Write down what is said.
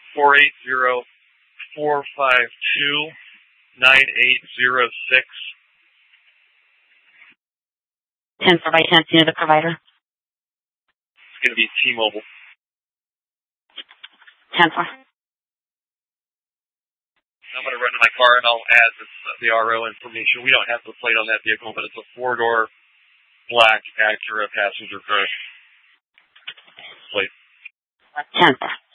480-452-9806. 10-4 by 10, the provider. It's going to be T-Mobile. 10-4. I'm going to run to my car and I'll add the RO information. We don't have the plate on that vehicle, but it's a 4-door black Acura passenger car plate. 10-4.